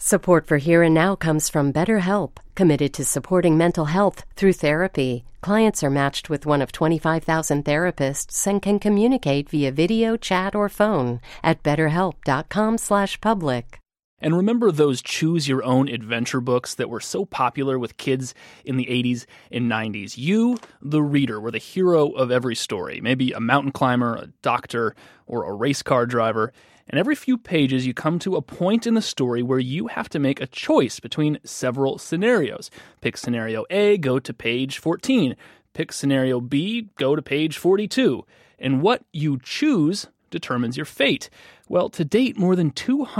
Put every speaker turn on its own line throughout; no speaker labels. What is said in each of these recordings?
Support for Here and Now comes from BetterHelp, committed to supporting mental health through therapy. Clients are matched with one of 25,000 therapists and can communicate via video, chat, or phone at betterhelp.com/public.
And remember those choose-your-own adventure books that were so popular with kids in the 80s and 90s? You, the reader, were the hero of every story. Maybe a mountain climber, a doctor, or a race car driver. And every few pages, you come to a point in the story where you have to make a choice between several scenarios. Pick scenario A, go to page 14. Pick scenario B, go to page 42. And what you choose determines your fate. Well, to date, more than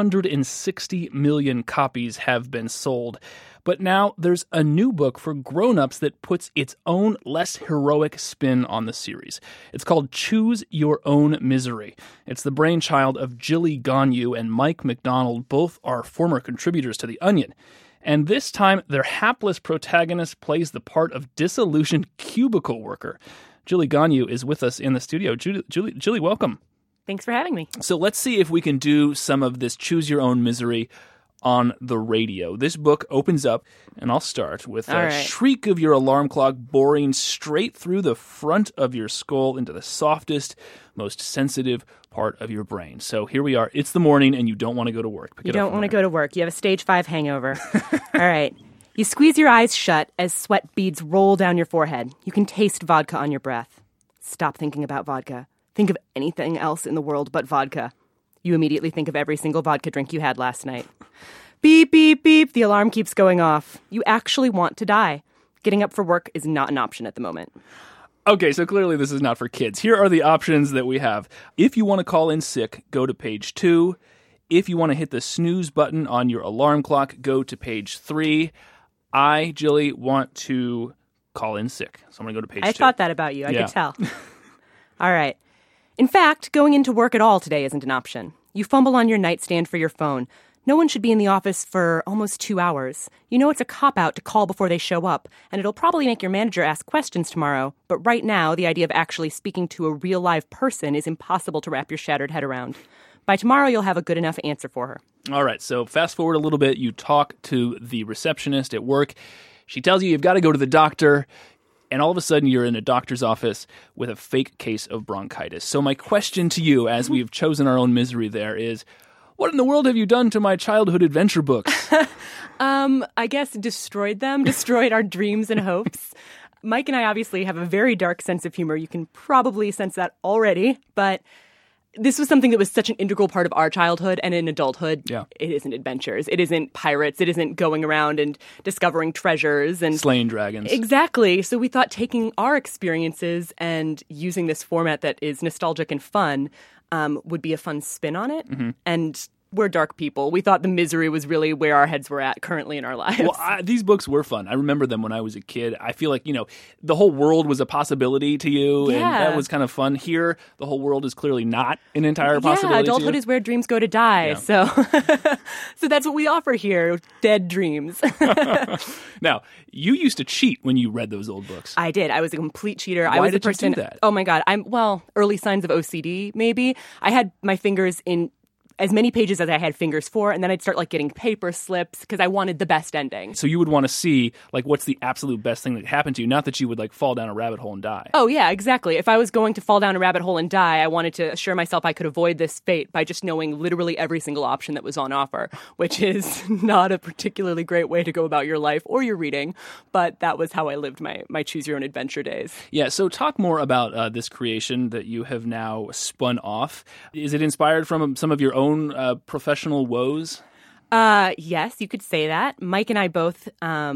260 million copies have been sold. But now there's a new book for grown-ups that puts its own less heroic spin on the series. It's called Choose Your Own Misery. It's the brainchild of Jilly Ganyu and Mike McDonald. Both are former contributors to The Onion. And this time, their hapless protagonist plays the part of disillusioned cubicle worker. Jilly Ganyu is with us in the studio. Jilly, welcome.
Thanks for having me.
So let's see if we can do some of this Choose Your Own Misery on the radio. This book opens up, and I'll start with a shriek of your alarm clock boring straight through the front of your skull into the softest, most sensitive part of your brain. So here we are. It's the morning, and you don't want to go to work.
You don't want to go to work. You have a stage 5 hangover. All right. You squeeze your eyes shut as sweat beads roll down your forehead. You can taste vodka on your breath. Stop thinking about vodka. Think of anything else in the world but vodka. You immediately think of every single vodka drink you had last night. Beep, beep, beep. The alarm keeps going off. You actually want to die. Getting up for work is not an option at the moment.
Okay, so clearly this is not for kids. Here are the options that we have. If you want to call in sick, go to page 2. If you want to hit the snooze button on your alarm clock, go to page 3. I, Jilly, want to call in sick. So I'm going to go to page 2.
I thought that about you. I could tell. All right. In fact, going into work at all today isn't an option. You fumble on your nightstand for your phone. No one should be in the office for almost 2 hours. You know it's a cop-out to call before they show up, and it'll probably make your manager ask questions tomorrow. But right now, the idea of actually speaking to a real live person is impossible to wrap your shattered head around. By tomorrow, you'll have a good enough answer for her.
All right, so fast forward a little bit. You talk to the receptionist at work. She tells you you've got to go to the doctor. And all of a sudden, you're in a doctor's office with a fake case of bronchitis. So my question to you, as we've chosen our own misery there, is, what in the world have you done to my childhood adventure books?
I guess destroyed them, destroyed our dreams and hopes. Mike and I obviously have a very dark sense of humor. You can probably sense that already. But this was something that was such an integral part of our childhood, and in adulthood, It isn't adventures. It isn't pirates. It isn't going around and discovering treasures and
slaying dragons.
Exactly. So we thought taking our experiences and using this format that is nostalgic and fun would be a fun spin on it. Mm-hmm. And we're dark people. We thought the misery was really where our heads were at currently in our lives.
Well, these books were fun. I remember them when I was a kid. I feel like, the whole world was a possibility to you, and that was kind of fun. Here, the whole world is clearly not an entire possibility.
Yeah, adulthood is where dreams go to die. So that's what we offer here, dead dreams.
Now, you used to cheat when you read those old books.
I did. I was a complete cheater.
Why
I was
did
the person,
you do that?
Oh my God. Early signs of OCD, maybe. I had my fingers in as many pages as I had fingers for, and then I'd start getting paper slips because I wanted the best ending.
So you would want to see what's the absolute best thing that happened to you, not that you would fall down a rabbit hole and die.
Oh yeah, exactly. If I was going to fall down a rabbit hole and die, I wanted to assure myself I could avoid this fate by just knowing literally every single option that was on offer, which is not a particularly great way to go about your life or your reading, but that was how I lived my choose your own adventure days.
Yeah, so talk more about this creation that you have now spun off. Is it inspired from some of your own professional woes?
Yes, you could say that. Mike and I both,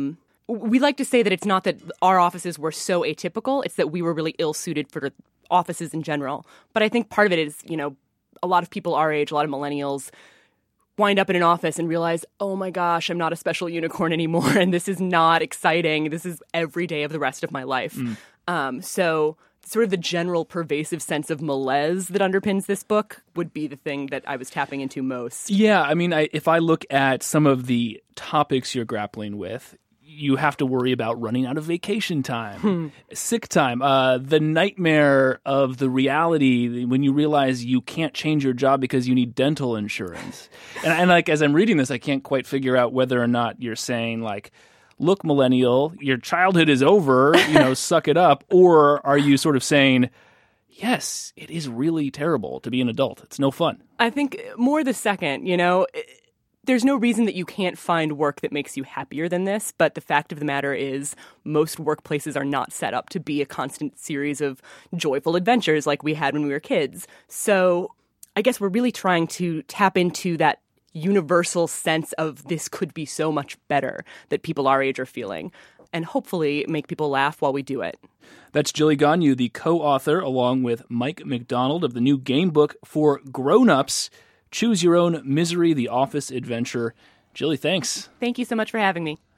we like to say that it's not that our offices were so atypical, it's that we were really ill-suited for offices in general. But I think part of it is, a lot of people our age, a lot of millennials, wind up in an office and realize, oh my gosh, I'm not a special unicorn anymore, and this is not exciting. This is every day of the rest of my life. So sort of the general pervasive sense of malaise that underpins this book would be the thing that I was tapping into most.
Yeah, I mean, if I look at some of the topics you're grappling with, you have to worry about running out of vacation time, sick time, the nightmare of the reality when you realize you can't change your job because you need dental insurance. And like, as I'm reading this, I can't quite figure out whether or not you're saying like, look, millennial, your childhood is over, suck it up. Or are you sort of saying, yes, it is really terrible to be an adult. It's no fun.
I think more the second, there's no reason that you can't find work that makes you happier than this. But the fact of the matter is most workplaces are not set up to be a constant series of joyful adventures like we had when we were kids. So I guess we're really trying to tap into that universal sense of this could be so much better that people our age are feeling, and hopefully make people laugh while we do it.
That's Jilly Ganyu, the co-author, along with Mike McDonald, of the new game book for grown-ups, Choose Your Own Misery, The Office Adventure. Jilly, thanks.
Thank you so much for having me.